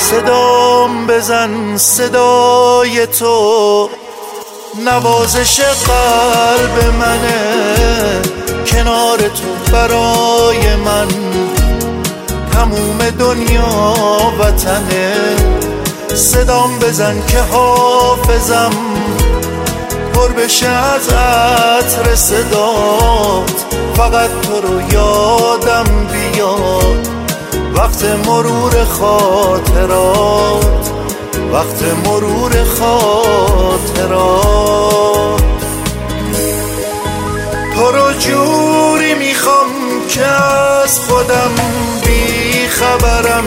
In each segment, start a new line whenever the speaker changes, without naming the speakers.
صدام بزن صدای تو نوازش قلب منه، کنار تو برای من تموم دنیا وطنه. صدام بزن که حافظم پر بشه از عطر صدات، فقط تو رو یادم بیاد وقت مرور خاطرات، وقت مرور خاطرات. تو رو جوری میخوام که از خودم بی خبرم،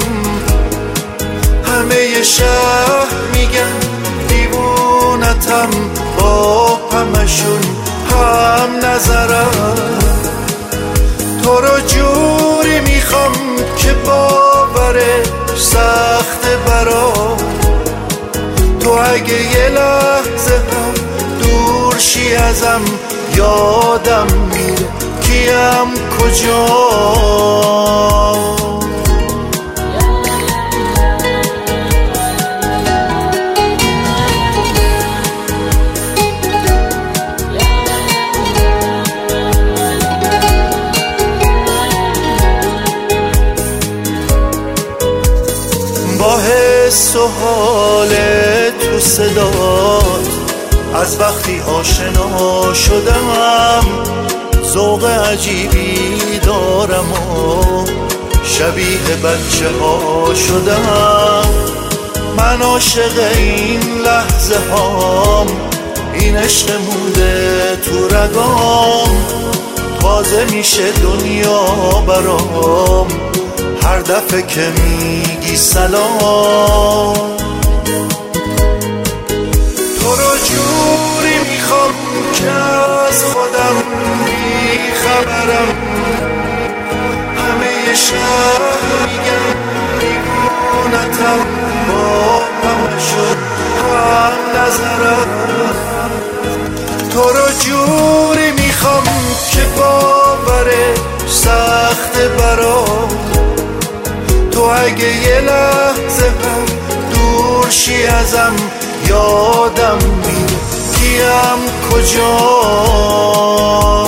همه شهر میگن دیوونتم، با همشون هم نظرم. تو رو جوری میخوام که باورش سخت برام، تو اگه یه لحظه هم دور شی ازم یادم میره کیم کجا. با حس و حال تو صدات از وقتی آشنا شدم، ذوق عجیبی دارم و شبیه بچه ها شدم. من عاشق این لحظه هام، این عشق مونده تو رگام، تازه میشه دنیا برام هر دفعه که میگی سلام. تو رو جوری میخوام که از خودم بی خبرم، همه شهر میگن دیوونتم، با همشون هم نظرم. تو رو جوری میخوام که باورش سخت برام، تو اگه یه لحظه هم دور شی ازم یادم میره کیم کجا.